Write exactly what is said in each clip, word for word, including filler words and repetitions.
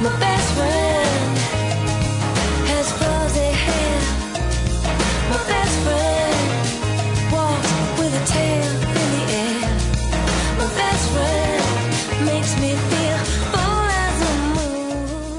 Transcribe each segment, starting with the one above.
My best friend has fuzzy hair. My best friend walks with a tail in the air. My best friend makes me feel full as a moon.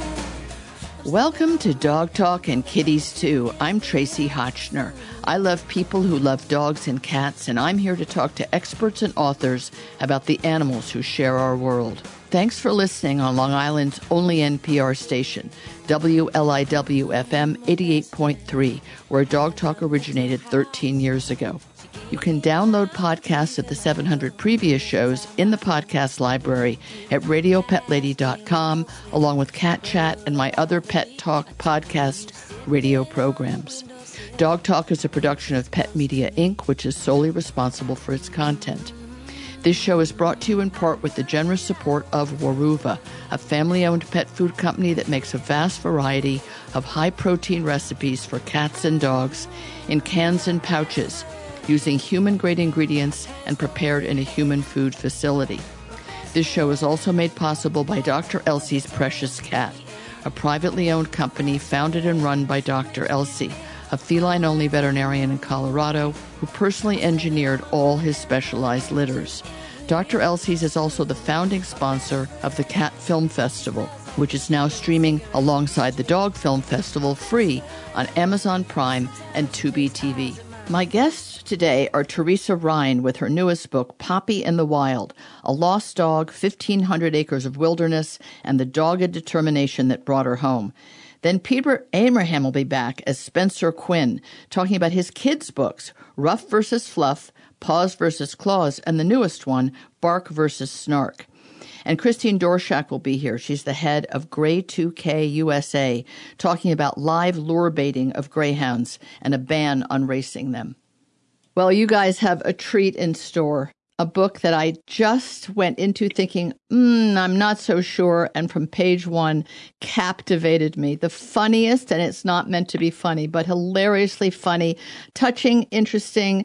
Welcome to Dog Talk and Kitties Too. I'm Tracy Hotchner. I love people who love dogs and cats, and I'm here to talk to experts and authors about the animals who share our world. Thanks for listening on Long Island's only N P R station, W L I W F M eighty-eight point three, where Dog Talk originated thirteen years ago. You can download podcasts of the seven hundred previous shows in the podcast library at radio pet lady dot com, along with Cat Chat and my other Pet Talk podcast radio programs. Dog Talk is a production of Pet Media, Incorporated, which is solely responsible for its content. This show is brought to you in part with the generous support of Weruva, a family-owned pet food company that makes a vast variety of high-protein recipes for cats and dogs in cans and pouches, using human-grade ingredients and prepared in a human food facility. This show is also made possible by Doctor Elsie's Precious Cat, a privately owned company founded and run by Doctor Elsie, a feline-only veterinarian in Colorado who personally engineered all his specialized litters. Doctor Elsie's is also the founding sponsor of the Cat Film Festival, which is now streaming alongside the Dog Film Festival free on Amazon Prime and Tubi T V. My guests today are Teresa Ryan with her newest book, Poppy in the Wild, A Lost Dog, fifteen hundred Acres of Wilderness, and the Dogged Determination That Brought Her Home. Then Peter Abraham will be back as Spencer Quinn, talking about his kids' books, Ruff versus Fluff, Paws versus Claws, and the newest one, Bark versus Snark. And Christine Dorshak will be here. She's the head of Gray two K U S A, talking about live lure baiting of greyhounds and a ban on racing them. Well, you guys have a treat in store. A book that I just went into thinking, mm, I'm not so sure, and from page one captivated me. The funniest, and it's not meant to be funny, but hilariously funny, touching, interesting,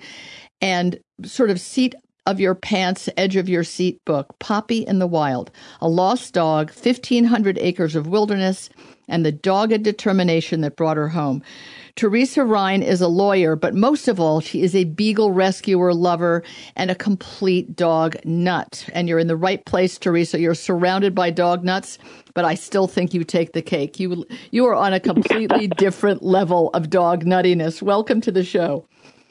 and sort of seat of your pants, edge of your seat book, Poppy in the Wild, A Lost Dog, fifteen hundred Acres of Wilderness, and the Dogged Determination That Brought Her Home. Teresa Ryan is a lawyer, but most of all, she is a beagle rescuer, lover, and a complete dog nut. And you're in the right place, Teresa. You're surrounded by dog nuts, but I still think you take the cake. You, you are on a completely different level of dog nuttiness. Welcome to the show.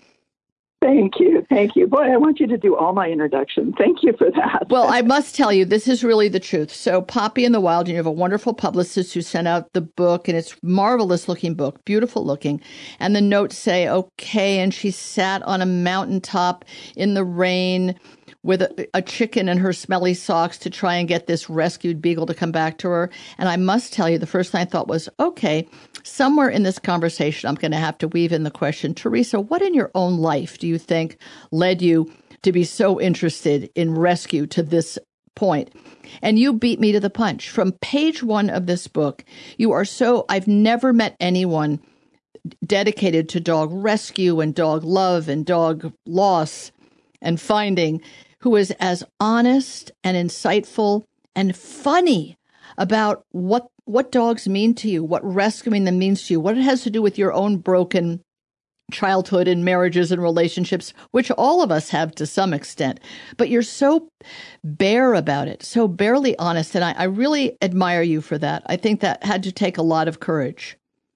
Thank you. Thank you. Boy, I want you to do all my introduction. Thank you for that. Well, I must tell you, this is really the truth. So Poppy in the Wild, you have a wonderful publicist who sent out the book, and it's a marvelous looking book, beautiful looking. And the notes say, okay, and she sat on a mountaintop in the rain with a, a chicken in her smelly socks to try and get this rescued beagle to come back to her. And I must tell you, the first thing I thought was, okay, somewhere in this conversation, I'm going to have to weave in the question, Teresa, what in your own life do you think led you to be so interested in rescue to this point? And you beat me to the punch. From page one of this book, you are so, I've never met anyone dedicated to dog rescue and dog love and dog loss and finding who is as honest and insightful and funny about what what dogs mean to you, what rescuing them means to you, what it has to do with your own broken childhood and marriages and relationships, which all of us have to some extent. But you're so bare about it, so barely honest, and I, I really admire you for that. I think that had to take a lot of courage.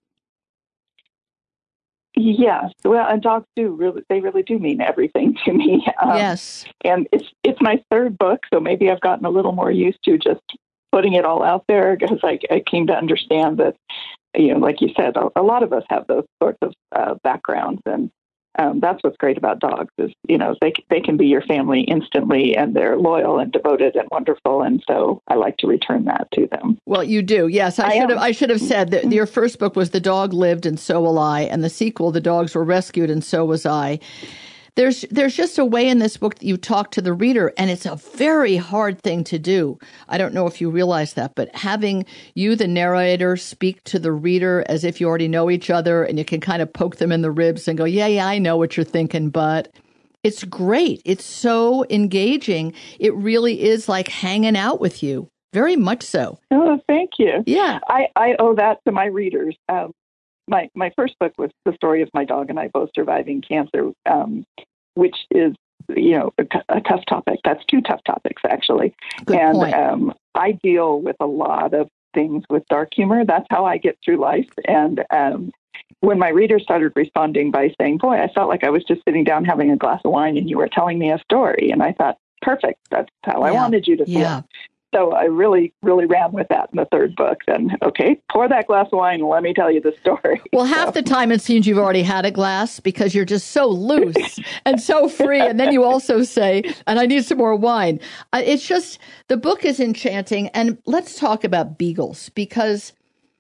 Yes. Well, and dogs do really, they really do mean everything to me. Um, yes. And it's, it's my third book, so maybe I've gotten a little more used to just putting it all out there because I, I came to understand that, you know, like you said, a, a lot of us have those sorts of uh, backgrounds, and um, that's what's great about dogs is, you know, they they can be your family instantly, and they're loyal and devoted and wonderful, and so I like to return that to them. Well, you do, yes. I, I should have I should have said that your first book was The Dog Lived and So Will I, and the sequel, The Dogs Were Rescued and So Was I. There's there's just a way in this book that you talk to the reader, and it's a very hard thing to do. I don't know if you realize that, but having you, the narrator, speak to the reader as if you already know each other, and you can kind of poke them in the ribs and go, yeah, yeah, I know what you're thinking, but it's great. It's so engaging. It really is like hanging out with you. Very much so. Oh, thank you. Yeah. I, I owe that to my readers. Um, my, my first book was the story of my dog and I both surviving cancer, um, which is, you know, a, a tough topic. That's two tough topics, actually. Good and point. Um, I deal with a lot of things with dark humor. That's how I get through life. And um, when my readers started responding by saying, boy, I felt like I was just sitting down having a glass of wine and you were telling me a story. And I thought, perfect. That's how I Yeah. wanted you to feel. Yeah. So I really, really ran with that in the third book. Then, okay, pour that glass of wine and let me tell you the story. Well, half So. the time it seems you've already had a glass because you're just so loose and so free. And then you also say, and I need some more wine. Uh, it's just, the book is enchanting. And let's talk about beagles, because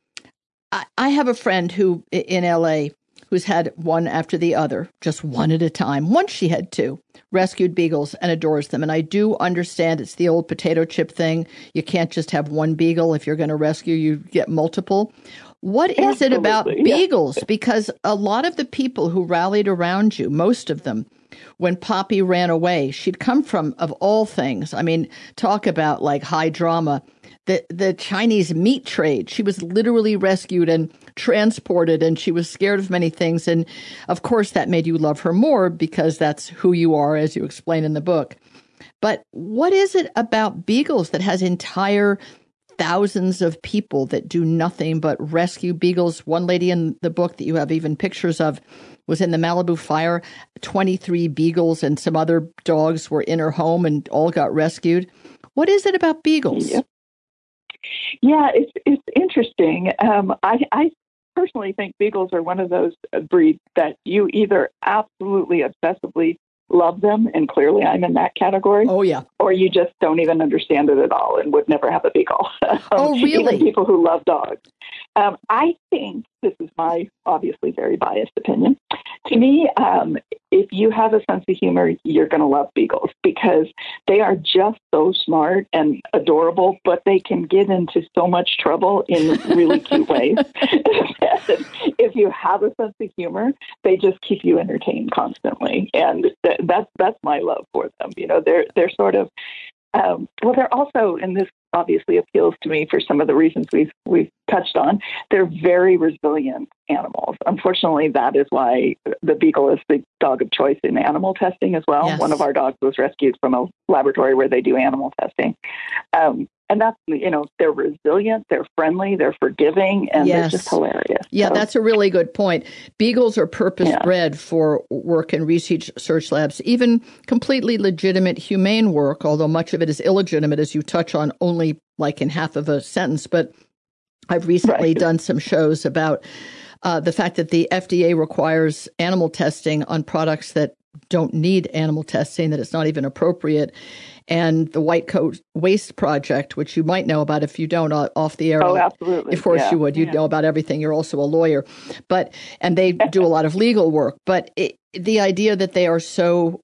I, I have a friend who in L A who's had one after the other, just one at a time. Once she had two, rescued beagles and adores them. And I do understand it's the old potato chip thing. You can't just have one beagle. If you're going to rescue, you get multiple. What is Absolutely, it about yeah. beagles? Because a lot of the people who rallied around you, most of them, when Poppy ran away, she'd come from, of all things, I mean, talk about like high drama, the the Chinese meat trade. She was literally rescued and transported, and she was scared of many things. And of course, that made you love her more because that's who you are, as you explain in the book. But what is it about beagles that has entire thousands of people that do nothing but rescue beagles? One lady in the book that you have even pictures of was in the Malibu fire. twenty-three beagles and some other dogs were in her home and all got rescued. What is it about beagles? Yep. Yeah, it's it's interesting. Um, I, I personally think beagles are one of those breeds that you either absolutely obsessively love them, and clearly I'm in that category. Oh, yeah. Or you just don't even understand it at all and would never have a beagle. um, Oh, really? Even people who love dogs. Um, I think, this is my obviously very biased opinion, to me, um, if you have a sense of humor, you're going to love beagles because they are just so smart and adorable, but they can get into so much trouble in really cute ways. If you have a sense of humor, they just keep you entertained constantly. And th- that's that's my love for them. You know, they're they're sort of, um, well, they're also, and this obviously appeals to me for some of the reasons we've we've touched on, they're very resilient animals. Unfortunately, that is why the beagle is the dog of choice in animal testing as well. Yes. One of our dogs was rescued from a laboratory where they do animal testing. Um, and that's, you know, they're resilient, they're friendly, they're forgiving, and Yes. they're just hilarious. Yeah, So, that's a really good point. Beagles are purpose-bred for work in research search labs, even completely legitimate humane work, although much of it is illegitimate, as you touch on only like in half of a sentence. But I've recently Right. done some shows about uh, the fact that the F D A requires animal testing on products that don't need animal testing, that it's not even appropriate. And the White Coat Waste Project, which you might know about if you don't, uh, off the air. Oh, absolutely. Of course Yeah. you would. You'd Yeah. know about everything. You're also a lawyer. But, and they do a lot of legal work. But it, the idea that they are so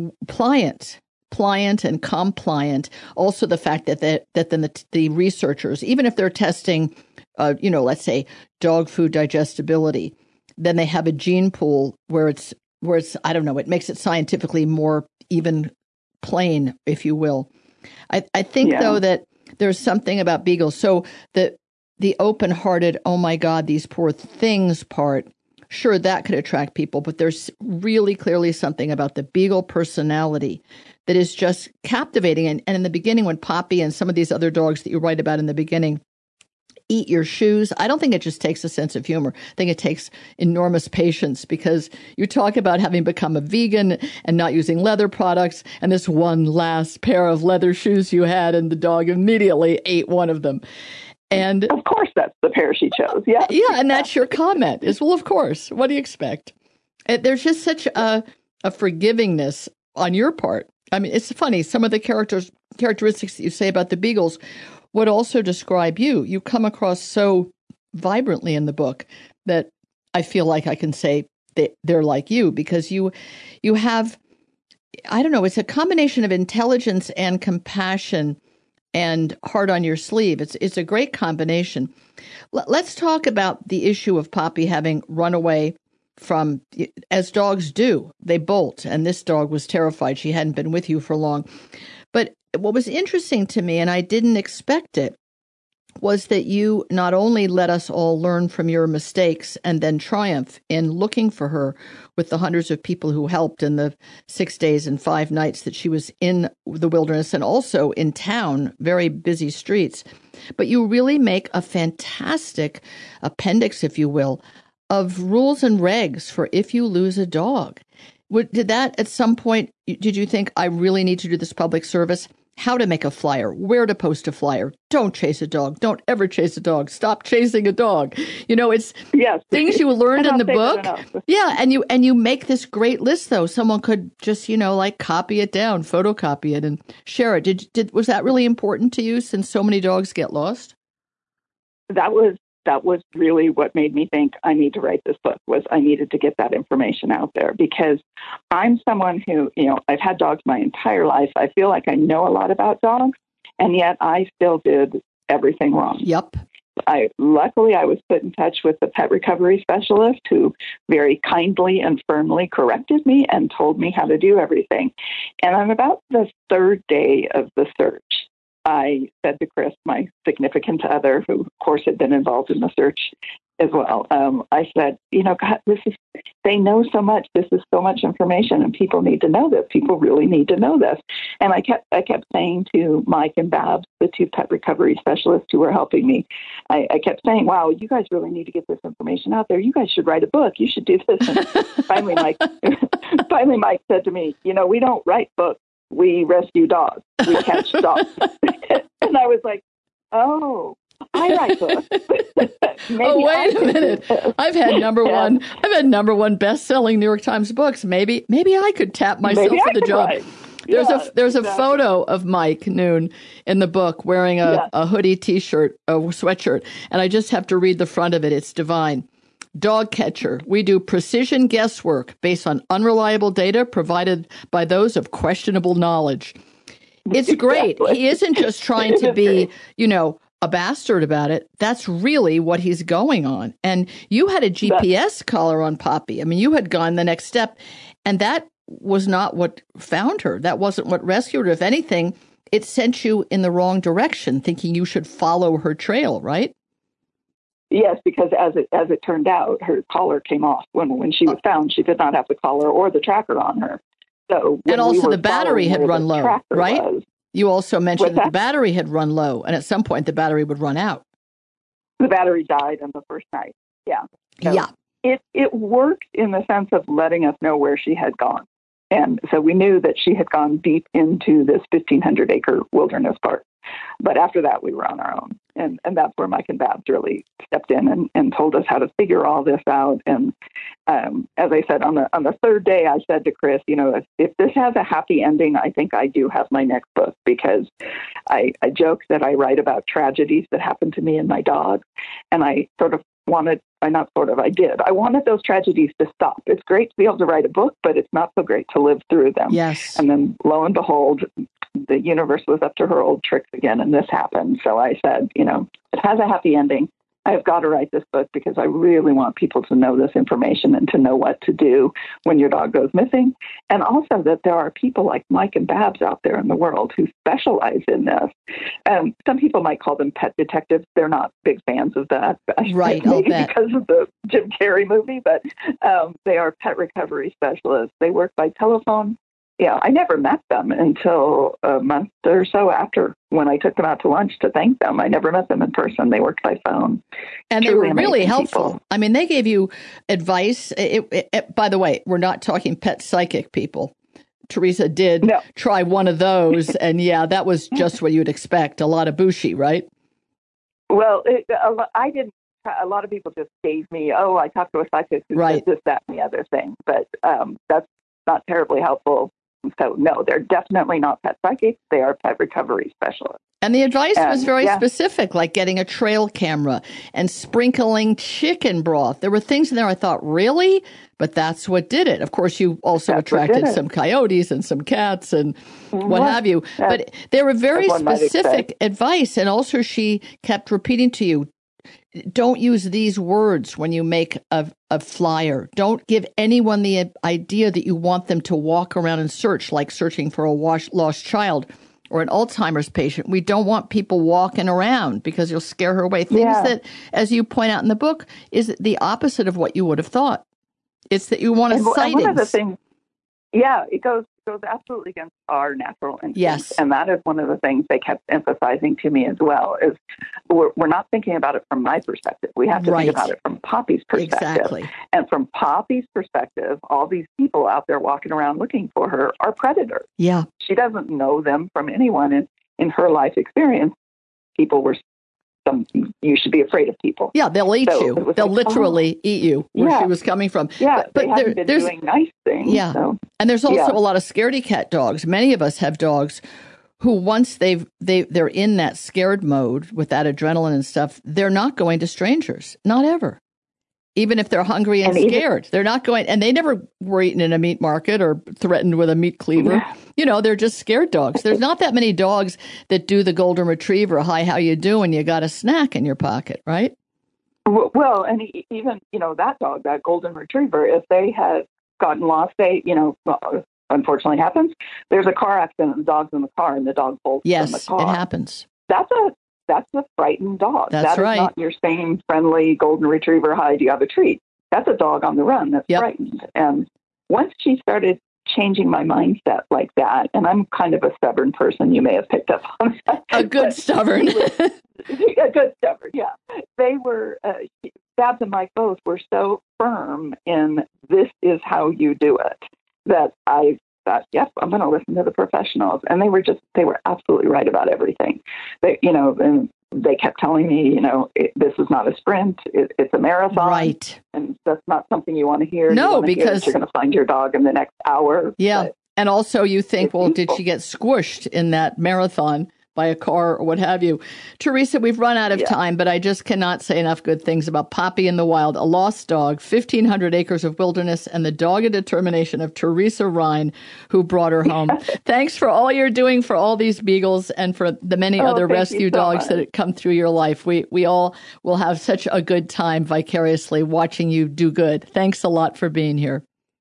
pliant, pliant and compliant, also the fact that that, that then the, the researchers, even if they're testing, uh, you know, let's say dog food digestibility, then they have a gene pool where it's, where it's, I don't know, it makes it scientifically more even plain, if you will. I, I think, Yeah. though, that there's something about beagles. So the the open-hearted, oh, my God, these poor things part, sure, that could attract people. But there's really clearly something about the beagle personality that is just captivating. And, and in the beginning, when Poppy and some of these other dogs that you write about in the beginning eat your shoes, I don't think it just takes a sense of humor. I think it takes enormous patience, because you talk about having become a vegan and not using leather products, and this one last pair of leather shoes you had, and the dog immediately ate one of them. And Of course, that's the pair she chose. Yeah. yeah, and that's your comment is, well, of course, what do you expect? It, there's just such a, a forgivingness on your part. I mean, it's funny. Some of the characters characteristics that you say about the beagles would also describe you. You come across so vibrantly in the book that I feel like I can say they, they're like you, because you you have, I don't know, it's a combination of intelligence and compassion and heart on your sleeve. It's it's a great combination. L- let's talk about the issue of Poppy having run away from, as dogs do, they bolt. And this dog was terrified. She hadn't been with you for long. But what was interesting to me, and I didn't expect it, was that you not only let us all learn from your mistakes and then triumph in looking for her with the hundreds of people who helped in the six days and five nights that she was in the wilderness and also in town, very busy streets, but you really make a fantastic appendix, if you will, of rules and regs for if you lose a dog. Did that at some point, did you think, I really need to do this public service? How to make a flyer, where to post a flyer. Don't chase a dog. Don't ever chase a dog. Stop chasing a dog. You know, it's yes. things you learned in the book. Yeah, and you and you make this great list, though. Someone could just, you know, like copy it down, photocopy it, and share it. Did did was that really important to you since so many dogs get lost? That was that was really what made me think I need to write this book, was I needed to get that information out there, because I'm someone who, you know, I've had dogs my entire life. I feel like I know a lot about dogs, and yet I still did everything wrong. Yep. I luckily I was put in touch with the pet recovery specialist who very kindly and firmly corrected me and told me how to do everything. And on about the third day of the search, I said to Chris, my significant other, who of course had been involved in the search as well, um, I said, you know, God, this is, they know so much. This is so much information, and people need to know this. People really need to know this. And I kept, I kept saying to Mike and Babs, the two pet recovery specialists who were helping me, I, I kept saying, wow, you guys really need to get this information out there. You guys should write a book. You should do this. And finally, Mike, finally, Mike said to me, you know, we don't write books. We rescue dogs. We catch dogs. And I was like, oh, I write books. Oh, wait a minute. I've had number yeah. one, I've had number one best-selling New York Times books. Maybe, maybe I could tap myself maybe for the job. Write. There's yeah, a there's exactly. a photo of Mike Noon in the book wearing a, yeah. a hoodie T-shirt, a sweatshirt, and I just have to read the front of it. It's divine. Dog catcher. We do precision guesswork based on unreliable data provided by those of questionable knowledge. It's great. Exactly. He isn't just trying to be, you know, a bastard about it. That's really what he's going on. And you had a G P S collar on Poppy. I mean, you had gone the next step, and that was not what found her. That wasn't what rescued her. If anything, it sent you in the wrong direction, thinking you should follow her trail, right? Yes, because as it as it turned out, her collar came off when when she was found. She did not have the collar or the tracker on her. So and also the battery had run low, right? Was, you also mentioned that, that the battery had run low, and at some point the battery would run out. The battery died on the first night. Yeah. So yeah. It it worked in the sense of letting us know where she had gone. And so we knew that she had gone deep into this fifteen hundred acre wilderness park. But after that, we were on our own. And and that's where Mike and Babs really stepped in and, and told us how to figure all this out. And um, as I said, on the on the third day, I said to Chris, you know, if, if this has a happy ending, I think I do have my next book, because I, I joke that I write about tragedies that happened to me and my dog. And I sort of wanted, I not sort of, I did. I wanted those tragedies to stop. It's great to be able to write a book, but it's not so great to live through them. Yes. And then lo and behold, the universe was up to her old tricks again, and this happened. So I said, you know, it has a happy ending. I've got to write this book because I really want people to know this information and to know what to do when your dog goes missing. And also that there are people like Mike and Babs out there in the world who specialize in this. Um, some people might call them pet detectives. They're not big fans of that. Right, maybe I'll bet. because of the Jim Carrey movie, but um, they are pet recovery specialists. They work by telephone. Yeah, I never met them until a month or so after, when I took them out to lunch to thank them. I never met them in person. They worked by phone. And Truly they were really helpful. People. I mean, they gave you advice. It, it, it, by the way, we're not talking pet psychic people. Teresa did no. try one of those. And yeah, that was just what you'd expect. A lot of bushy, right? Well, it, a, I didn't. A lot of people just gave me, oh, I talked to a psychic who right. said this, that, and the other thing. But um, that's not terribly helpful. So, no, they're definitely not pet psychics. They are pet recovery specialists. And the advice and, was very yeah. specific, like getting a trail camera and sprinkling chicken broth. There were things in there I thought, really? But that's what did it. Of course, you also that's attracted some coyotes and some cats and what, what have you. Yeah. But they were very specific expect. advice. And also she kept repeating to you, don't use these words when you make a, a flyer. Don't give anyone the idea that you want them to walk around and search, like searching for a wash, lost child. or an Alzheimer's patient. We don't want people walking around because you'll scare her away. Things Yeah. that, as you point out in the book, is the opposite of what you would have thought. It's that you want a And, and sightings. one of the things, yeah, it goes goes absolutely against our natural instincts. Yes. And that is one of the things they kept emphasizing to me as well, is we're, we're not thinking about it from my perspective. We have to Right. think about it from Poppy's perspective. Exactly. And from Poppy's perspective, all these people out there walking around looking for her are predators. Yeah. She doesn't know them from anyone. And in her life experience, people were some, you should be afraid of people. Yeah, they'll eat So you. it was They'll like, literally eat you where Yeah. she was coming from. Yeah, but, they but haven't there, been there's doing nice things. Yeah. So. And there's also Yeah. a lot of scaredy cat dogs. Many of us have dogs who, once they've they they're in that scared mode with that adrenaline and stuff, they're not going to strangers, not ever. Even if they're hungry and, And even- scared, they're not going. And they never were eaten in a meat market or threatened with a meat cleaver. Yeah. You know, they're just scared dogs. There's not that many dogs that do the golden retriever. Hi, how you doing? You got a snack in your pocket, right? Well, and e- even, you know, that dog, that golden retriever, if they had gotten lost, they, you know, well, unfortunately happens. There's a car accident and the dog's in the car and the dog bolts Yes, from the it car. happens. That's a that's a frightened dog. That's That right. is not your same friendly golden retriever, hi, do you have a treat? That's a dog on the run that's Yep. frightened. And once she started changing my mindset like that, and I'm kind of a stubborn person, you may have picked up on that. A good but stubborn. a good stubborn, yeah. They were, uh, Babs and Mike both were so firm in this is how you do it that I thought, yes, I'm going to listen to the professionals. And they were just, they were absolutely right about everything. They, you know, and they kept telling me, you know, it, this is not a sprint, it, it's a marathon. Right. And that's not something you want to hear. No, You wanna hear because- that you're going to find your dog in the next hour. Yeah. But And also you think, It's well, did useful. she get squished in that marathon by a car or what have you? Teresa, we've run out of Yeah. time, but I just cannot say enough good things about Poppy in the Wild, a lost dog, fifteen hundred acres of wilderness, and the dogged determination of Teresa Ryan, who brought her home. Thanks for all you're doing for all these beagles and for the many Oh, other thank you rescue so dogs much. that come through your life. We, we all will have such a good time vicariously watching you do good. Thanks a lot for being here.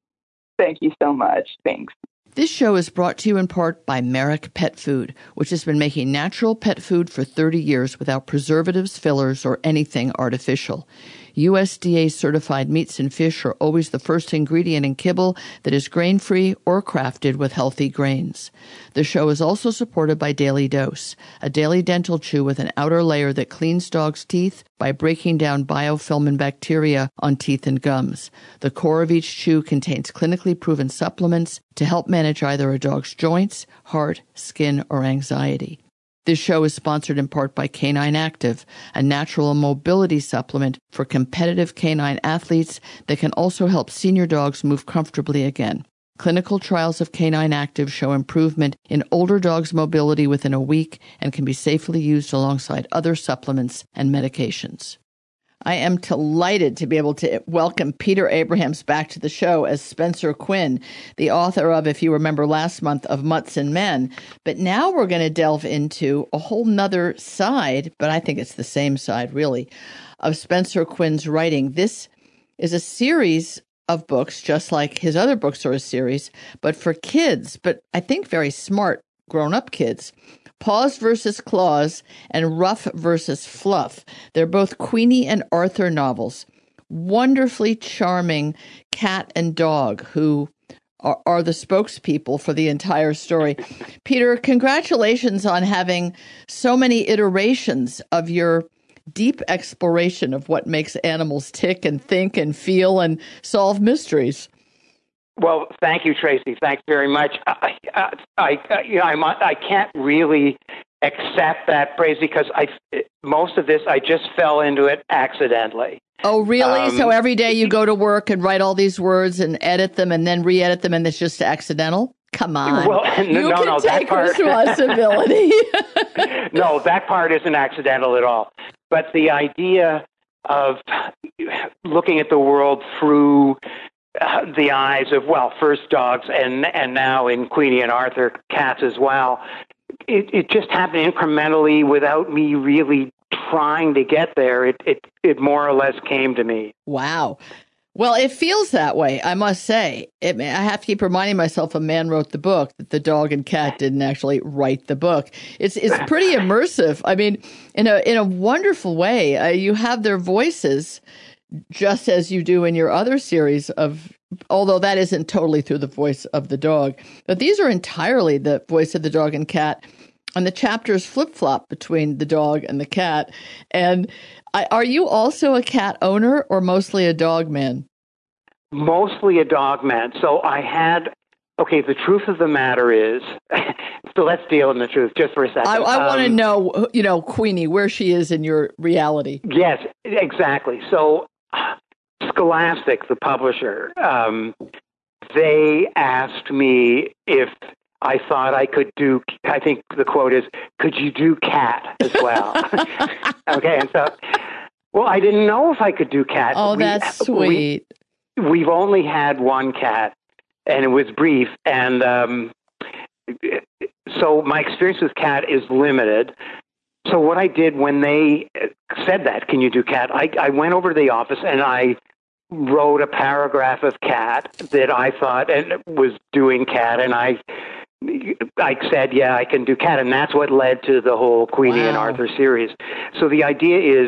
Thank you so much. Thanks. This show is brought to you in part by Merrick Pet Food, which has been making natural pet food for thirty years without preservatives, fillers, or anything artificial. U S D A-certified meats and fish are always the first ingredient in kibble that is grain-free or crafted with healthy grains. The show is also supported by Daily Dose, a daily dental chew with an outer layer that cleans dogs' teeth by breaking down biofilm and bacteria on teeth and gums. The core of each chew contains clinically proven supplements to help manage either a dog's joints, heart, skin, or anxiety. This show is sponsored in part by Canine Active, a natural mobility supplement for competitive canine athletes that can also help senior dogs move comfortably again. Clinical trials of Canine Active show improvement in older dogs' mobility within a week and can be safely used alongside other supplements and medications. I am delighted to be able to welcome Peter Abrahams back to the show as Spencer Quinn, the author of, if you remember last month, of Mutts and Men. But now we're going to delve into a whole nother side, but I think it's the same side, really, of Spencer Quinn's writing. This is a series of books, just like his other books are a series, but for kids, but I think very smart grown-up kids. Paws versus Claws and Ruff versus Fluff. They're both Queenie and Arthur novels. Wonderfully charming cat and dog who are, are the spokespeople for the entire story. Peter, congratulations on having so many iterations of your deep exploration of what makes animals tick and think and feel and solve mysteries. Well, thank you, Tracy. Thanks very much. I, I, I you know, I'm, I can't really accept that praise because I, most of this, I just fell into it accidentally. Oh, really? Um, so every day you go to work and write all these words and edit them and then re-edit them and it's just accidental? Come on. Well, no, you no, can no, that take part- responsibility. No, that part isn't accidental at all. But the idea of looking at the world through Uh, the eyes of, well, first dogs and and now in Queenie and Arthur, cats as well. It, it just happened incrementally without me really trying to get there. It, it it more or less came to me. Wow. Well, it feels that way, I must say. It, I have to keep reminding myself a man wrote the book, that the dog and cat didn't actually write the book. It's it's pretty immersive. I mean, in a in a wonderful way. Uh, you have their voices, just as you do in your other series of, although that isn't totally through the voice of the dog. But these are entirely the voice of the dog and cat. And the chapters flip-flop between the dog and the cat. And I, are you also a cat owner or mostly a dog man? Mostly a dog man. So I had, okay, the truth of the matter is, so let's deal in the truth just for a second. I, I um, want to know, you know, Queenie, where she is in your reality. Yes, exactly. So Scholastic, the publisher, um, they asked me if I thought I could do, I think the quote is, could you do cat as well? Okay, and so, well, I didn't know if I could do cat. Oh, that's we, sweet. We, we've only had one cat, and it was brief, and um, so my experience with cat is limited. So what I did when they said that, can you do cat, I, I went over to the office and I wrote a paragraph of cat that I thought and was doing cat, and I I said, yeah, I can do cat, and that's what led to the whole Queenie wow. and Arthur series. So the idea is,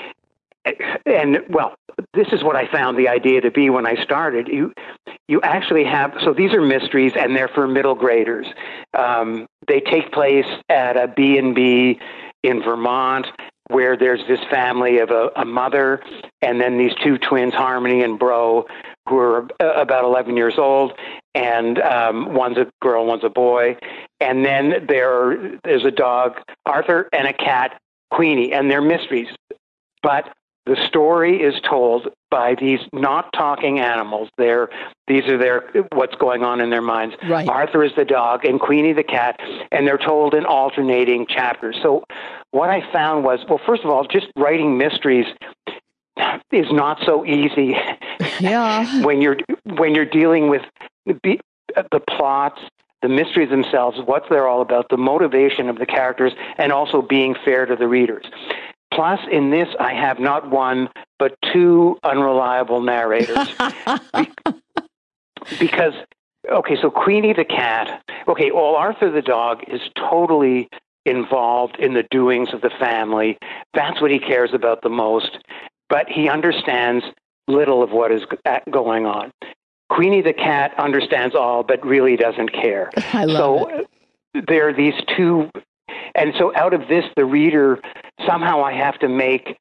and well, this is what I found the idea to be when I started. You you actually have, so these are mysteries, and they're for middle graders. Um, they take place at a B and B in Vermont, where there's this family of a, a mother and then these two twins, Harmony and Bro, who are about eleven years old, and um, one's a girl, one's a boy. And then there, there's a dog, Arthur, and a cat, Queenie, and they're mysteries. But the story is told by these not talking animals. They're, these are their, what's going on in their minds. Right. Arthur is the dog and Queenie the cat, and they're told in alternating chapters. So what I found was, well, first of all, just writing mysteries is not so easy. Yeah. when you're when you're dealing with the, the plots, the mysteries themselves, what they're all about, the motivation of the characters, and also being fair to the readers. Plus, in this, I have not one, but two unreliable narrators. Because, okay, so Queenie the cat, okay, well, Arthur the dog is totally involved in the doings of the family. That's what he cares about the most. But he understands little of what is going on. Queenie the cat understands all, but really doesn't care. I love so it. There are these two, and so out of this, the reader, somehow I have to make,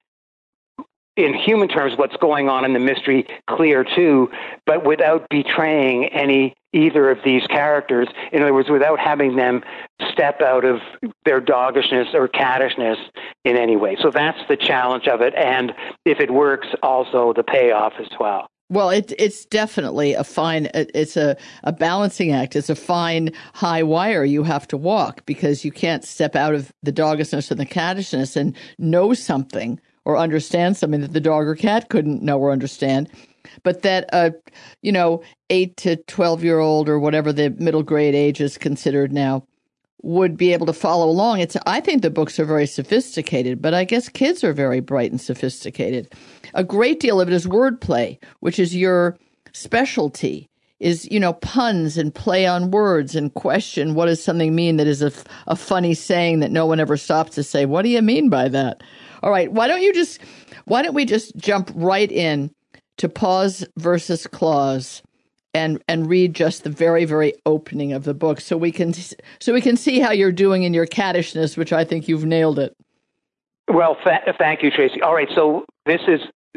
in human terms, what's going on in the mystery clear too, but without betraying any either of these characters. In other words, without having them step out of their doggishness or cattishness in any way. So that's the challenge of it. And if it works, also the payoff as well. Well, it, it's definitely a fine, it's a, a balancing act. It's a fine high wire you have to walk, because you can't step out of the doggishness and the cattishness and know something or understand something that the dog or cat couldn't know or understand. But that, uh, you know, eight to twelve-year-old or whatever the middle grade age is considered now would be able to follow along. It's, I think the books are very sophisticated, but I guess kids are very bright and sophisticated. A great deal of it is wordplay, which is your specialty, is, you know, puns and play on words and question, what does something mean that is a, a funny saying that no one ever stops to say, what do you mean by that? All right, why don't you just, why don't we just jump right in to Paws versus Claws and and read just the very, very opening of the book, so we can so we can see how you're doing in your cattishness, which I think you've nailed it. Well, th- thank you, Tracy. All right, so this is,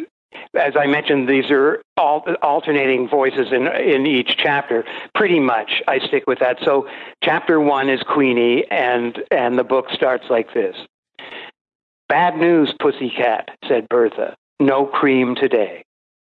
as I mentioned, these are all alternating voices in in each chapter. Pretty much, I stick with that. So, chapter one is Queenie, and and the book starts like this: "Bad news, pussycat," said Bertha. "No cream today."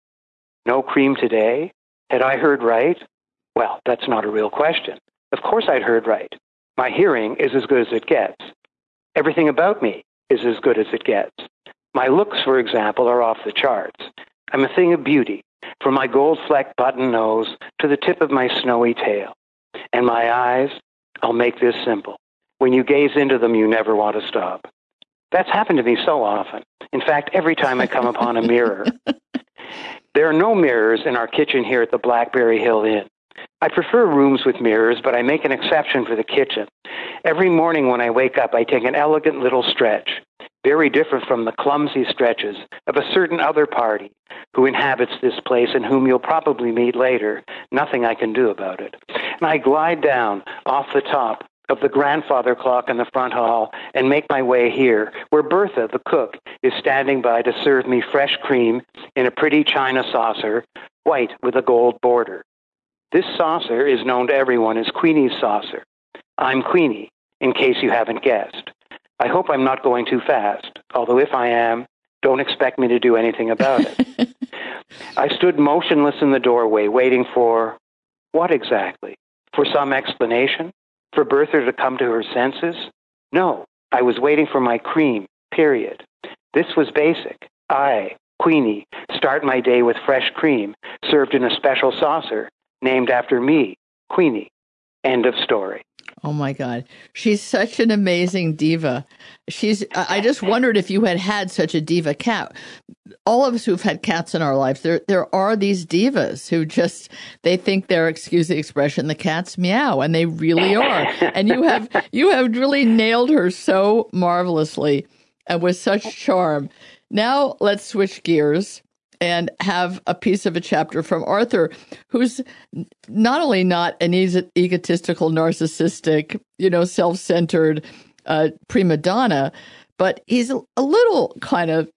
No cream today? Had I heard right? Well, that's not a real question. Of course I'd heard right. My hearing is as good as it gets. Everything about me is as good as it gets. My looks, for example, are off the charts. I'm a thing of beauty, from my gold-flecked button nose to the tip of my snowy tail. And my eyes, I'll make this simple. When you gaze into them, you never want to stop. That's happened to me so often. In fact, every time I come upon a mirror. There are no mirrors in our kitchen here at the Blackberry Hill Inn. I prefer rooms with mirrors, but I make an exception for the kitchen. Every morning when I wake up, I take an elegant little stretch, very different from the clumsy stretches of a certain other party who inhabits this place and whom you'll probably meet later. Nothing I can do about it. And I glide down off the top of the grandfather clock in the front hall and make my way here, where Bertha, the cook, is standing by to serve me fresh cream in a pretty china saucer, white with a gold border. This saucer is known to everyone as Queenie's saucer. I'm Queenie, in case you haven't guessed. I hope I'm not going too fast, although if I am, don't expect me to do anything about it. I stood motionless in the doorway, waiting for what exactly? For some explanation? For Bertha to come to her senses? No, I was waiting for my cream, period. This was basic. I, Queenie, start my day with fresh cream, served in a special saucer, named after me, Queenie. End of story. Oh, my God. She's such an amazing diva. She's. I just wondered if you had had such a diva cat. All of us who've had cats in our lives, there there are these divas who just, they think they're, excuse the expression, the cat's meow, and they really are. And you have you have really nailed her so marvelously and with such charm. Now let's switch gears and have a piece of a chapter from Arthur, who's not only not an egotistical, narcissistic, you know, self-centered uh, prima donna, but he's a, a little kind of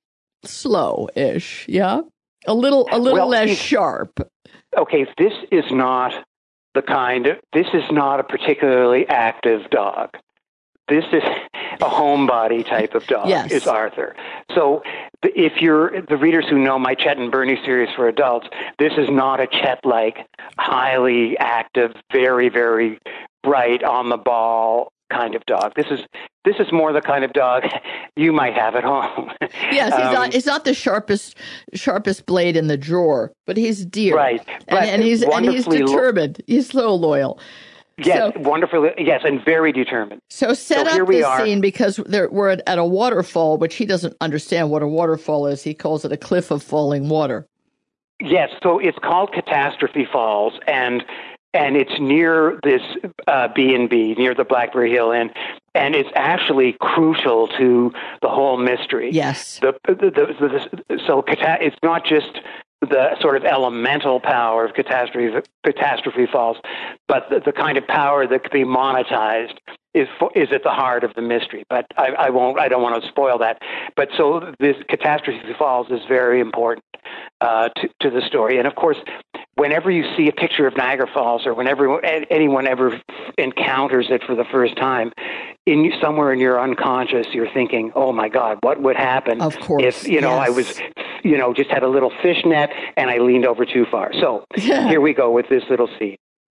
slow-ish, yeah? A little a little well, less sharp. Okay, this is not the kind of, this is not a particularly active dog. This is a homebody type of dog, yes. is Arthur. So if you're the readers who know my Chet and Bernie series for adults, this is not a Chet-like, highly active, very, very bright, on the ball kind of dog. This is this is more the kind of dog you might have at home. Yes, he's um, not he's not the sharpest sharpest blade in the drawer, but he's dear. Right. And, and he's and he's determined. Lo- he's so loyal. Yes, so, wonderfully, yes, and very determined. So set so up this scene because there, we're at, at a waterfall, which he doesn't understand what a waterfall is. He calls it a cliff of falling water. Yes, so it's called Catastrophe Falls, and and it's near this uh, B and B, near the Blackberry Hill Inn, and it's actually crucial to the whole mystery. Yes. The, the, the, the, so it's not just the sort of elemental power of catastrophe, catastrophe falls, but the, the kind of power that could be monetized is is at the heart of the mystery. But I, I won't. I don't want to spoil that. But so this catastrophe falls is very important uh, to to the story. And of course, whenever you see a picture of Niagara Falls, or whenever anyone ever encounters it for the first time, in somewhere in your unconscious, you're thinking, "Oh my God, what would happen of course, if you know yes. I was, you know, just had a little fishnet and I leaned over too far?" So here we go with this little scene.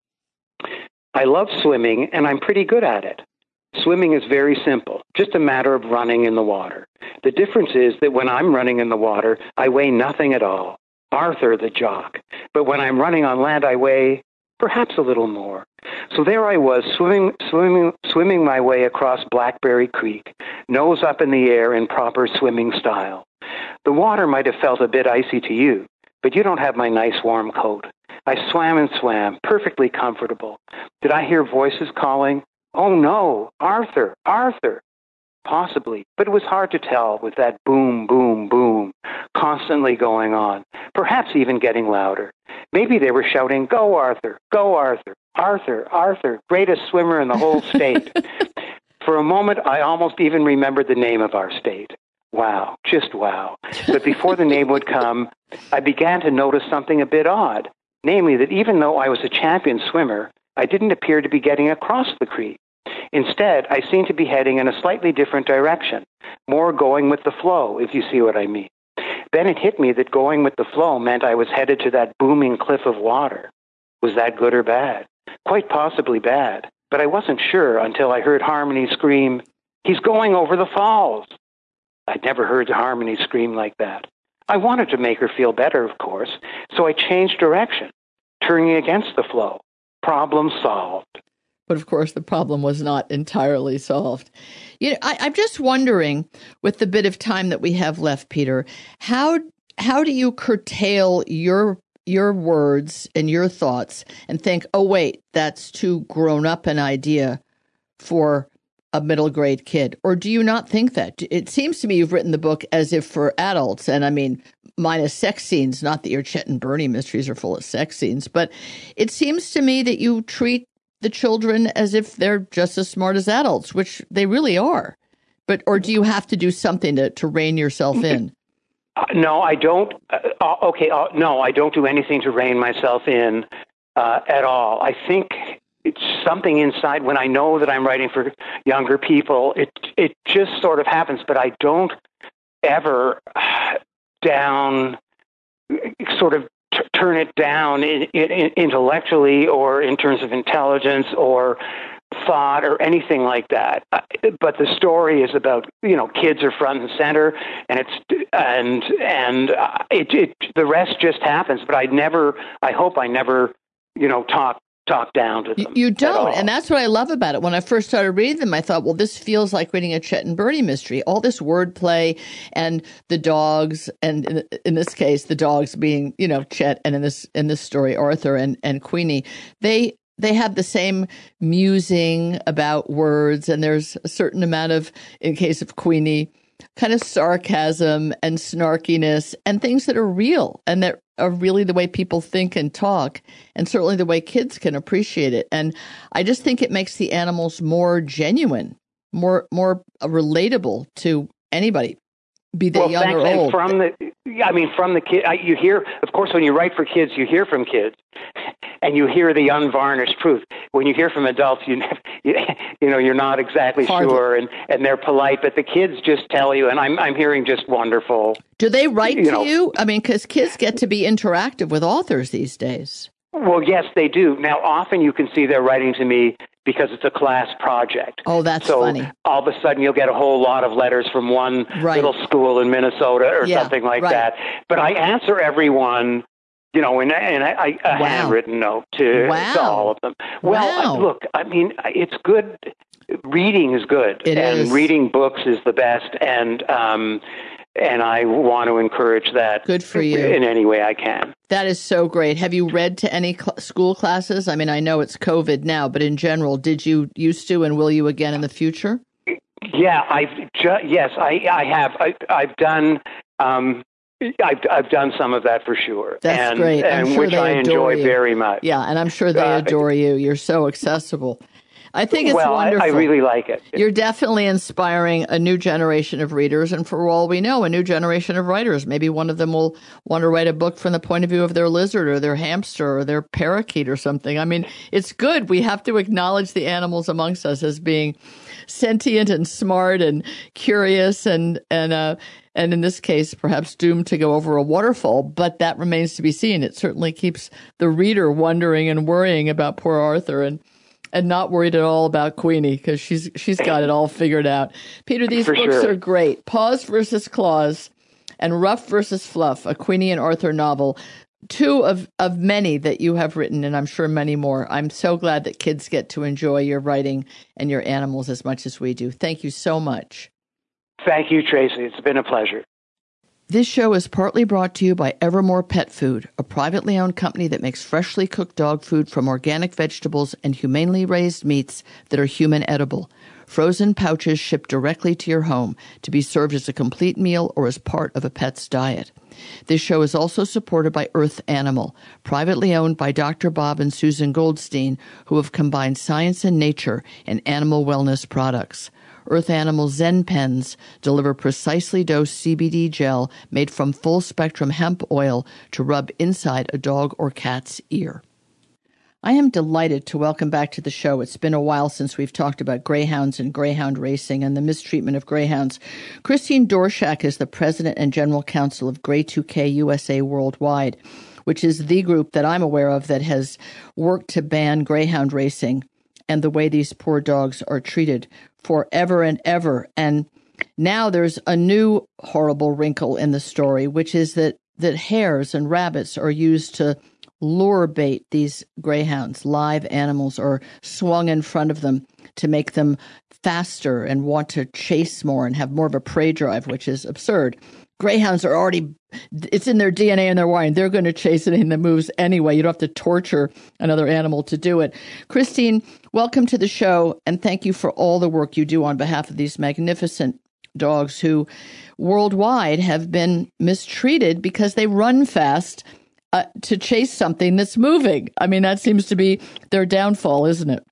I love swimming, and I'm pretty good at it. Swimming is very simple, just a matter of running in the water. The difference is that when I'm running in the water, I weigh nothing at all. Arthur, the jock. But when I'm running on land, I weigh perhaps a little more. So there I was, swimming, swimming, swimming my way across Blackberry Creek, nose up in the air in proper swimming style. The water might have felt a bit icy to you, but you don't have my nice warm coat. I swam and swam, perfectly comfortable. Did I hear voices calling? Oh no, Arthur, Arthur. Possibly, but it was hard to tell with that boom, boom, boom constantly going on, perhaps even getting louder. Maybe they were shouting, "Go, Arthur, go, Arthur, Arthur, Arthur, greatest swimmer in the whole state." For a moment, I almost even remembered the name of our state. Wow, just wow. But before the name would come, I began to notice something a bit odd, namely that even though I was a champion swimmer, I didn't appear to be getting across the creek. Instead, I seemed to be heading in a slightly different direction, more going with the flow, if you see what I mean. Then it hit me that going with the flow meant I was headed to that booming cliff of water. Was that good or bad? Quite possibly bad, but I wasn't sure until I heard Harmony scream, "He's going over the falls." I'd never heard Harmony scream like that. I wanted to make her feel better, of course, so I changed direction, turning against the flow. Problem solved. But of course, the problem was not entirely solved. You know, I, I'm just wondering, with the bit of time that we have left, Peter, how how do you curtail your your words and your thoughts and think, oh, wait, that's too grown up an idea for a middle grade kid? Or do you not think that? It seems to me you've written the book as if for adults. And I mean, minus sex scenes, not that your Chet and Bernie mysteries are full of sex scenes, but it seems to me that you treat the children as if they're just as smart as adults, which they really are. But, or do you have to do something to, to rein yourself in? Uh, no, I don't. Uh, okay, uh, no, I don't do anything to rein myself in uh, at all. I think it's something inside when I know that I'm writing for younger people. It it just sort of happens, but I don't ever uh, down sort of t- turn it down in, in, intellectually or in terms of intelligence or thought or anything like that. But the story is about, you know, kids are front and center, and it's and and it, it the rest just happens. But I never, I hope I never, you know, talk talk down to them. You don't, and that's what I love about it. When I first started reading them, I thought, well, this feels like reading a Chet and Bernie mystery. All this wordplay and the dogs, and in, in this case, the dogs being, you know, Chet, and in this in this story, Arthur and and Queenie. They. They have the same musing about words, and there's a certain amount of, in case of Queenie, kind of sarcasm and snarkiness and things that are real and that are really the way people think and talk, and certainly the way kids can appreciate it. And I just think it makes the animals more genuine, more more relatable to anybody, be they well, young thanks, or and old. From the, I mean, from the kid, you hear, of course, when you write for kids, you hear from kids. And you hear the unvarnished truth. When you hear from adults, you you, you know you're not exactly Hardly. sure, and, and they're polite. But the kids just tell you, and I'm I'm hearing just wonderful. Do they write you to know, you? I mean, because kids get to be interactive with authors these days. Well, yes, they do. Now, often you can see they're writing to me because it's a class project. Oh, that's so funny. All of a sudden, you'll get a whole lot of letters from one right. little school in Minnesota or yeah, something like right. that. But I answer everyone. You know, and, and I, a wow. handwritten note to, wow. to all of them. Well, wow. I, look, I mean, it's good. Reading is good, it and is. reading books is the best. And um, and I want to encourage that. Good for you in any way I can. That is so great. Have you read to any cl- school classes? I mean, I know it's COVID now, but in general, did you used to, and will you again in the future? Yeah, I've ju- yes, I I have. I, I've done. Um, I've, I've done some of that for sure. That's and, great. I'm and sure which they I adore enjoy you. very much. Yeah, and I'm sure they uh, adore you. You're so accessible. I think it's well, wonderful. I, I really like it. You're definitely inspiring a new generation of readers, and for all we know, a new generation of writers. Maybe one of them will want to write a book from the point of view of their lizard or their hamster or their parakeet or something. I mean, it's good. We have to acknowledge the animals amongst us as being sentient and smart and curious and and uh and in this case perhaps doomed to go over a waterfall, but that remains to be seen. It certainly keeps the reader wondering and worrying about poor Arthur and and not worried at all about Queenie because she's she's got it all figured out. Peter, these For books sure. are great. Paws versus Claws and Ruff versus Fluff, a Queenie and Arthur novel. Two of, of many that you have written, and I'm sure many more. I'm so glad that kids get to enjoy your writing and your animals as much as we do. Thank you so much. Thank you, Tracy. It's been a pleasure. This show is partly brought to you by Evermore Pet Food, a privately owned company that makes freshly cooked dog food from organic vegetables and humanely raised meats that are human edible. Frozen pouches shipped directly to your home to be served as a complete meal or as part of a pet's diet. This show is also supported by Earth Animal, privately owned by Doctor Bob and Susan Goldstein, who have combined science and nature in animal wellness products. Earth Animal Zen Pens deliver precisely dosed C B D gel made from full-spectrum hemp oil to rub inside a dog or cat's ear. I am delighted to welcome back to the show. It's been a while since we've talked about greyhounds and greyhound racing and the mistreatment of greyhounds. Christine Dorshak is the president and general counsel of Grey two K U S A Worldwide, which is the group that I'm aware of that has worked to ban greyhound racing and the way these poor dogs are treated forever and ever. And now there's a new horrible wrinkle in the story, which is that, that hares and rabbits are used to lure bait these greyhounds. Live animals are swung in front of them to make them faster and want to chase more and have more of a prey drive, which is absurd. greyhounds are already, it's in their D N A and their wiring. They're going to chase anything that moves anyway. You don't have to torture another animal to do it. Christine, welcome to the show, and thank you for all the work you do on behalf of these magnificent dogs who worldwide have been mistreated because they run fast uh, to chase something that's moving. I mean, that seems to be their downfall, isn't it?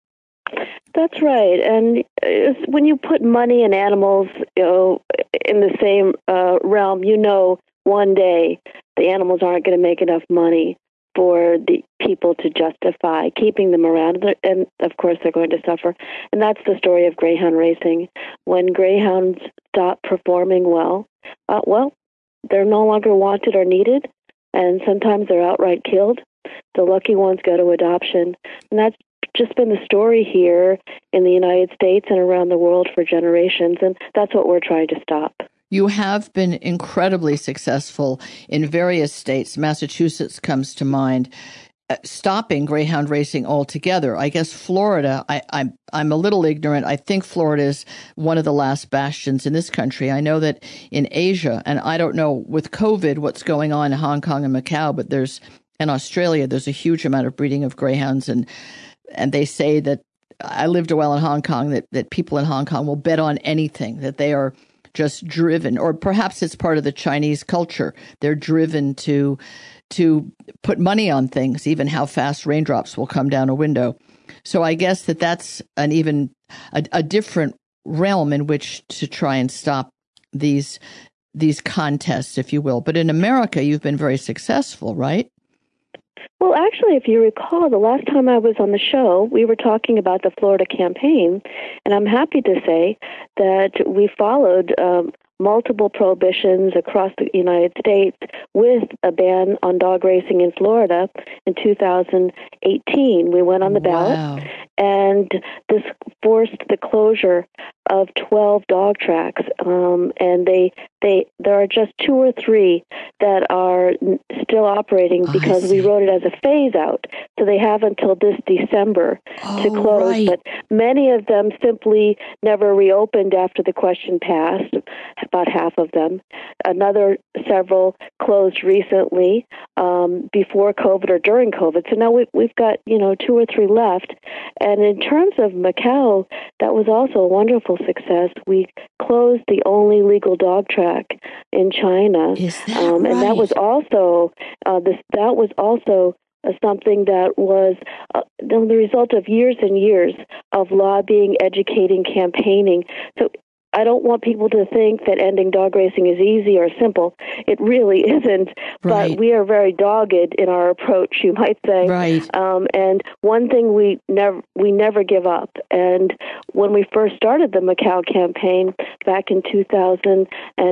That's right. And it's, when you put money and animals, you know, in the same uh, realm, you know, one day the animals aren't going to make enough money for the people to justify keeping them around. And, of course, they're going to suffer. And that's the story of greyhound racing. When greyhounds stop performing well, uh, well, they're no longer wanted or needed, and sometimes they're outright killed. The lucky ones go to adoption. And that's just been the story here in the United States and around the world for generations, and that's what we're trying to stop. You have been incredibly successful in various states. Massachusetts comes to mind, uh, stopping greyhound racing altogether. I guess Florida, I, I'm, I'm a little ignorant. I think Florida is one of the last bastions in this country. I know that in Asia, and I don't know with COVID what's going on in Hong Kong and Macau, but there's, in Australia, there's a huge amount of breeding of greyhounds, and and they say that, I lived a while in Hong Kong, that, that people in Hong Kong will bet on anything, that they are just driven, or perhaps it's part of the Chinese culture. They're driven to to put money on things, even how fast raindrops will come down a window. So I guess that that's an even a, a different realm in which to try and stop these these contests, if you will. But in America, you've been very successful, right? Well, actually, if you recall, the last time I was on the show, we were talking about the Florida campaign, and I'm happy to say that we followed um, multiple prohibitions across the United States with a ban on dog racing in Florida in two thousand eighteen. We went on the ballot, wow. and this forced the closure of twelve dog tracks, um, and they they there are just two or three that are still operating because we wrote it as a phase out. So they have until this December oh, to close, right. but many of them simply never reopened after the question passed, about half of them. Another several closed recently um, before COVID or during COVID. So now we, we've got, you know, two or three left. And in terms of Macau, that was also a wonderful success. We closed the only legal dog track in China. Is that um, right? And that was also uh, this. That was also uh, something that was uh, the result of years and years of lobbying, educating, campaigning. So I don't want people to think that ending dog racing is easy or simple. It really isn't. Right. But we are very dogged in our approach, you might say. Right. Um, and one thing we never we never give up. And when we first started the Macau campaign back in two thousand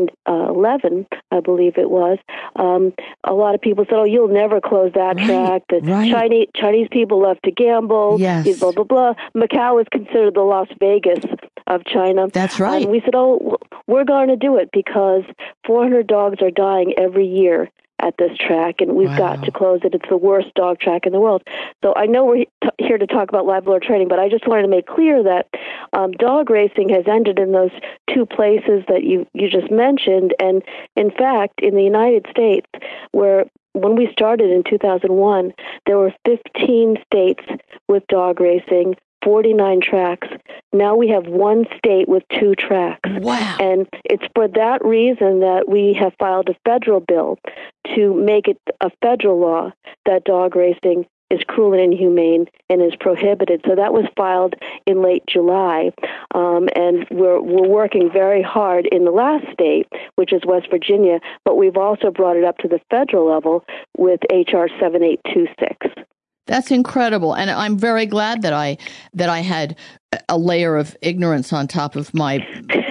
eleven, I believe it was, um, a lot of people said, "Oh, you'll never close that right. track. The right. Chinese Chinese people love to gamble. Yes. Blah blah blah." Macau is considered the Las Vegas of China. That's right. And we said, "Oh, we're going to do it because four hundred dogs are dying every year at this track, and we've wow. got to close it. It's the worst dog track in the world." So I know we're t- here to talk about live lure training, but I just wanted to make clear that um, dog racing has ended in those two places that you, you just mentioned. And in fact, in the United States, where when we started in two thousand one, there were fifteen states with dog racing, forty-nine tracks. Now we have one state with two tracks. Wow. And it's for that reason that we have filed a federal bill to make it a federal law that dog racing is cruel and inhumane and is prohibited. So that was filed in late July. Um, and we're, we're working very hard in the last state, which is West Virginia, but we've also brought it up to the federal level with H R seven eight two six. That's incredible, and I'm very glad that I that I had a layer of ignorance on top of my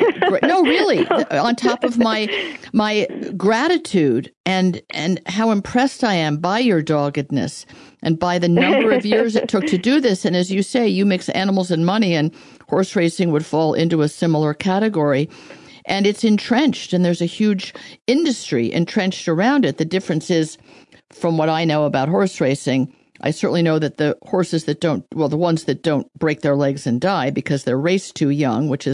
no, really, on top of my my gratitude and and how impressed I am by your doggedness and by the number of years it took to do this. And as you say, you mix animals and money, and horse racing would fall into a similar category. And it's entrenched, and there's a huge industry entrenched around it. The difference is, from what I know about horse racing, I certainly know that the horses that don't, well, the ones that don't break their legs and die because they're raced too young, which is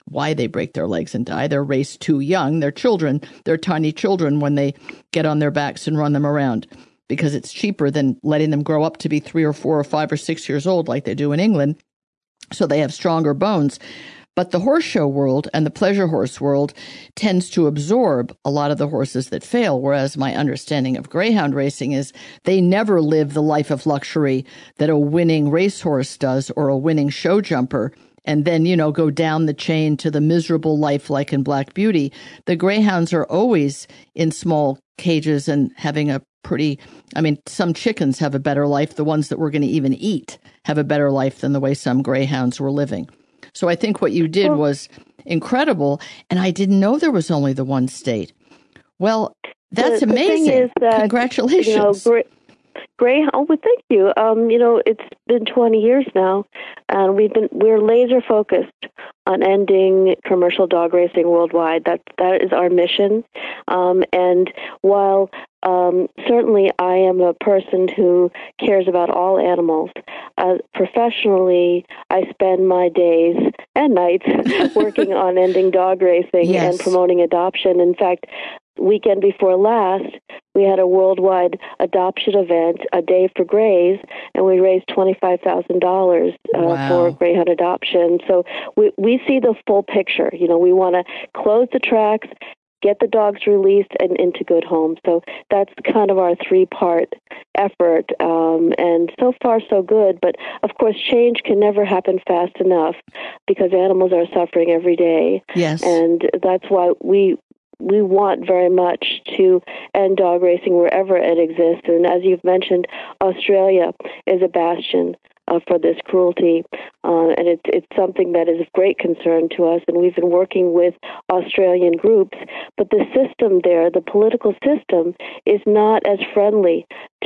why they break their legs and die. They're raced too young. They're children. They're tiny children when they get on their backs and run them around, because it's cheaper than letting them grow up to be three or four or five or six years old like they do in England. So they have stronger bones. But the horse show world and the pleasure horse world tends to absorb a lot of the horses that fail, whereas my understanding of greyhound racing is they never live the life of luxury that a winning racehorse does or a winning show jumper, and then, you know, go down the chain to the miserable life like in Black Beauty. The greyhounds are always in small cages and having a pretty, I mean, some chickens have a better life. The ones that we're going to even eat have a better life than the way some greyhounds were living. So I think what you did was incredible, and I didn't know there was only the one state. Well, that's the, the amazing. Thing is that, congratulations. You know, Gre- Greyhound, oh, well, thank you. Um, you know, it's been twenty years now, and we've been we're laser focused on ending commercial dog racing worldwide. That that is our mission. Um, and while um, certainly I am a person who cares about all animals, uh, professionally I spend my days and nights working on ending dog racing yes. and promoting adoption. In fact, weekend before last, we had a worldwide adoption event, a day for Greys, and we raised twenty-five thousand dollars uh, wow. for greyhound adoption. So we we see the full picture. You know, we want to close the tracks, get the dogs released and into good homes. So that's kind of our three-part effort, um, and so far so good. But, of course, change can never happen fast enough because animals are suffering every day. Yes. And that's why we we want very much to end dog racing wherever it exists. And as you've mentioned, Australia is a bastion Uh, for this cruelty, uh, and it's it's something that is of great concern to us, and we've been working with Australian groups, but the system there, the political system, is not as friendly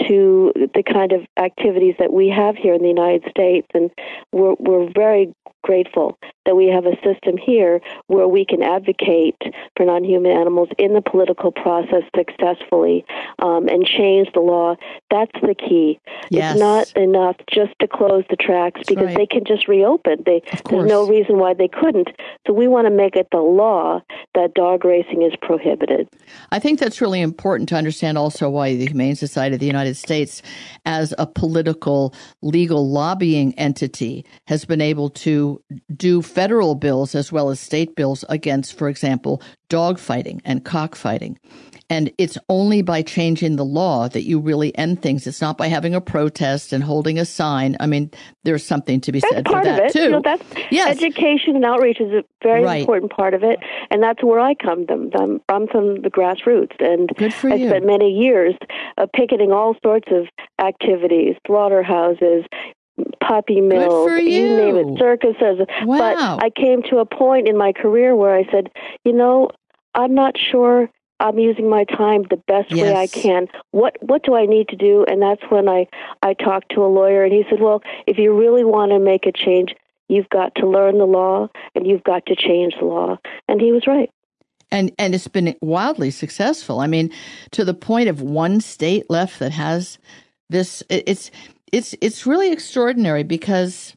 to the kind of activities that we have here in the United States, and we're we're very grateful that we have a system here where we can advocate for non-human animals in the political process successfully um, and change the law. That's the key. Yes. It's not enough just to close the tracks That's because right. they can just reopen. They, there's no reason why they couldn't. So we want to make it the law that dog racing is prohibited. I think that's really important to understand also why the Humane Society of the United States, as a political, legal lobbying entity, has been able to do federal bills as well as state bills against, for example, dog fighting and cockfighting. And it's only by changing the law that you really end things. It's not by having a protest and holding a sign. I mean, there's something to be that's said for that, of it. too. You know, that's yes. Education and outreach is a very right. important part of it, and that's where I come from. I'm, I'm from the grassroots, and Good for I you. spent many years uh, picketing all sorts of activities, slaughterhouses, puppy mills, Good for you. you name it, circuses. Wow. But I came to a point in my career where I said, you know, I'm not sure I'm using my time the best yes. way I can. What what do I need to do? And that's when I, I talked to a lawyer, and he said, well, if you really want to make a change, you've got to learn the law, and you've got to change the law. And he was right. And and it's been wildly successful. I mean, to the point of one state left that has this. It's it's it's really extraordinary because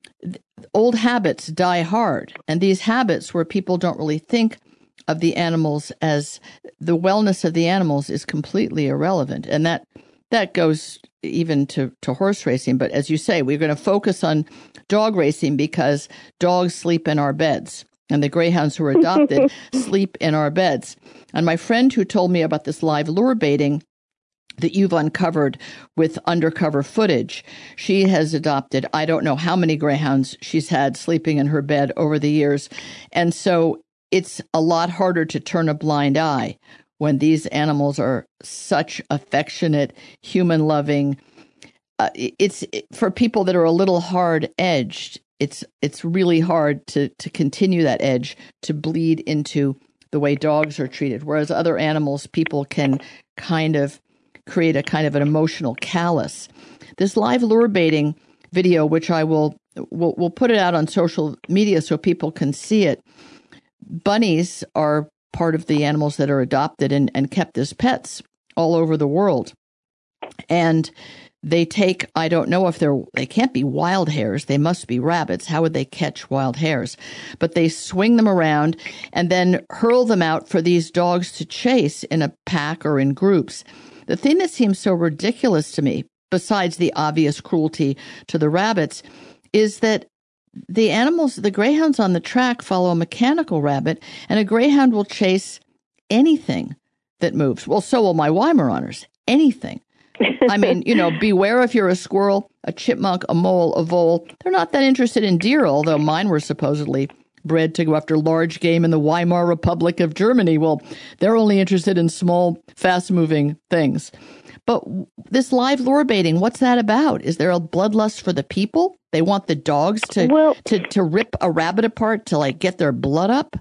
old habits die hard, and these habits where people don't really think of the animals as the wellness of the animals is completely irrelevant, and that that goes even to to horse racing. But as you say, we're going to focus on dog racing because dogs sleep in our beds. And the greyhounds who are adopted sleep in our beds. And my friend who told me about this live lure baiting that you've uncovered with undercover footage, she has adopted, I don't know how many greyhounds she's had sleeping in her bed over the years. And so it's a lot harder to turn a blind eye when these animals are such affectionate, human-loving. Uh, it's for people that are a little hard-edged. It's it's really hard to, to continue that edge, to bleed into the way dogs are treated. Whereas other animals, people can kind of create a kind of an emotional callus. This live lure baiting video, which I will we'll, we'll put it out on social media so people can see it. Bunnies are part of the animals that are adopted and, and kept as pets all over the world. And they take, I don't know if they're, they can't be wild hares. They must be rabbits. How would they catch wild hares? But they swing them around and then hurl them out for these dogs to chase in a pack or in groups. The thing that seems so ridiculous to me, besides the obvious cruelty to the rabbits, is that the animals, the greyhounds on the track follow a mechanical rabbit, and a greyhound will chase anything that moves. Well, so will my Weimaraners. Anything. I mean, you know, beware if you're a squirrel, a chipmunk, a mole, a vole. They're not that interested in deer, although mine were supposedly bred to go after large game in the Weimar Republic of Germany. Well, they're only interested in small, fast-moving things. But this live lure baiting, what's that about? Is there a bloodlust for the people? They want the dogs to, well, to, to rip a rabbit apart to, like, get their blood up?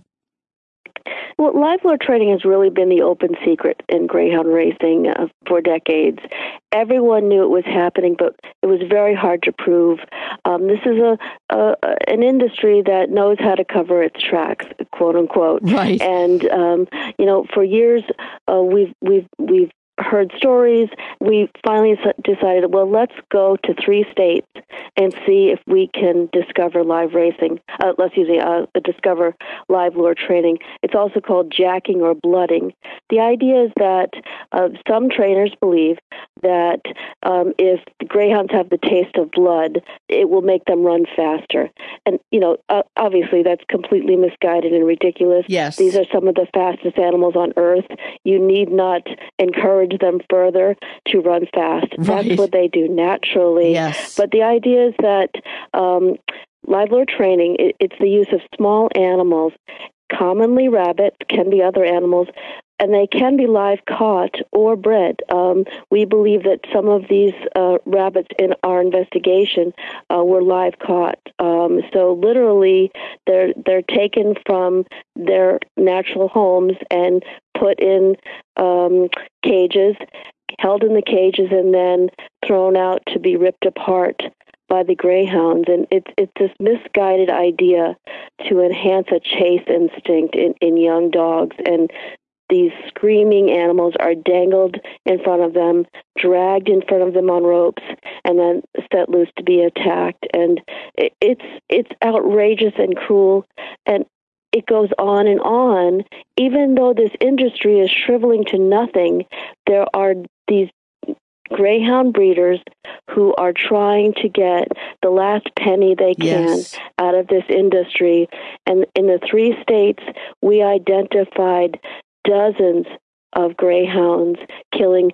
Well, live lure training has really been the open secret in greyhound racing uh, for decades. Everyone knew it was happening, but it was very hard to prove. Um, this is a, a an industry that knows how to cover its tracks, quote unquote. Right. And um, you know, for years uh, we've we've we've heard stories. We finally decided, well, let's go to three states and see if we can discover live racing. Uh, let's use uh, discover live lure training. It's also called jacking or blooding. The idea is that uh, some trainers believe that um, if the greyhounds have the taste of blood, it will make them run faster. And, you know, uh, obviously that's completely misguided and ridiculous. Yes. These are some of the fastest animals on earth. You need not encourage them further to run fast. Right. That's what they do naturally. Yes. But the idea is that um, live lure training, it, it's the use of small animals, commonly rabbits, can be other animals, and they can be live caught or bred. Um, we believe that some of these uh, rabbits in our investigation uh, were live caught. Um, so literally, they're they're taken from their natural homes and put in um, cages, held in the cages, and then thrown out to be ripped apart by the greyhounds. And it's it's this misguided idea to enhance a chase instinct in, in young dogs. And these screaming animals are dangled in front of them, dragged in front of them on ropes, and then set loose to be attacked. And it, it's it's outrageous and cruel, and it goes on and on. Even though this industry is shriveling to nothing, there are these greyhound breeders who are trying to get the last penny they can Yes. out of this industry. And in the three states, we identified dozens of greyhounds killing,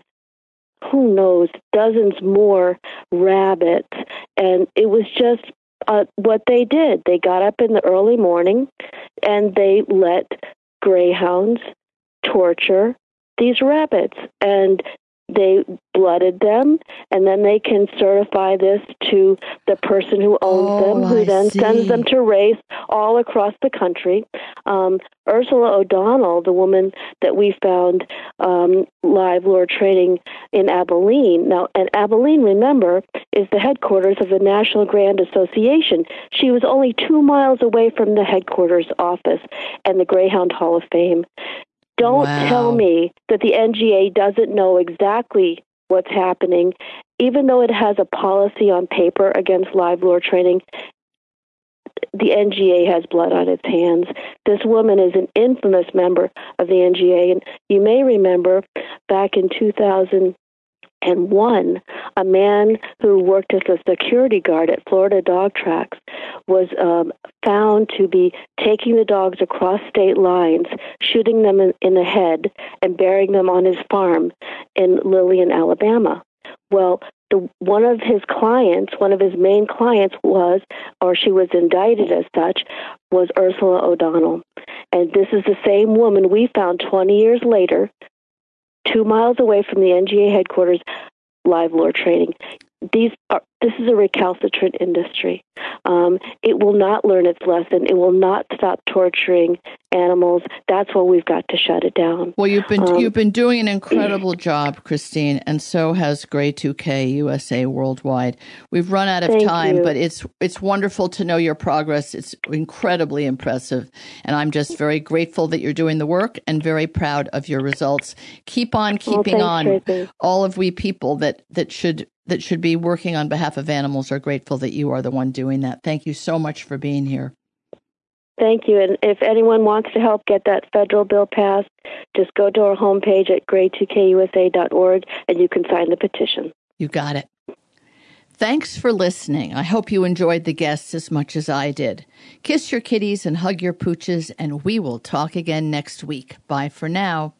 who knows, dozens more rabbits. And it was just uh, what they did. They got up in the early morning and they let greyhounds torture these rabbits. And they blooded them, and then they can certify this to the person who owns Oh, them, who I then see. sends them to race all across the country. Um, Ursula O'Donnell, the woman that we found um, live lure training in Abilene. Now, and Abilene, remember, is the headquarters of the National Grand Association. She was only two miles away from the headquarters office and the Greyhound Hall of Fame. Don't Wow. tell me that the N G A doesn't know exactly what's happening, even though it has a policy on paper against live lure training. The N G A has blood on its hands. This woman is an infamous member of the N G A, and you may remember back in two thousand one, a man who worked as a security guard at Florida Dog Tracks was um, found to be taking the dogs across state lines, shooting them in, in the head, and burying them on his farm in Lillian, Alabama. Well, the, one of his clients, one of his main clients was, or she was indicted as such, was Ursula O'Donnell. And this is the same woman we found twenty years later, two miles away from the N G A headquarters, live lure training. These are, this is a recalcitrant industry. Um, it will not learn its lesson. It will not stop torturing animals. That's why we've got to shut it down. Well, you've been Um, you've been doing an incredible job, Christine, and so has Grey two K U S A Worldwide. We've run out of Thank time, you. but it's it's wonderful to know your progress. It's incredibly impressive, and I'm just very grateful that you're doing the work and very proud of your results. Keep on Well, keeping thanks, on, Tracy. all of we people that that should that should be working on behalf of animals are grateful that you are the one doing that. Thank you so much for being here. Thank you. And if anyone wants to help get that federal bill passed, just go to our homepage at grade two k u s a dot org and you can sign the petition. You got it. Thanks for listening. I hope you enjoyed the guests as much as I did. Kiss your kitties and hug your pooches, and we will talk again next week. Bye for now.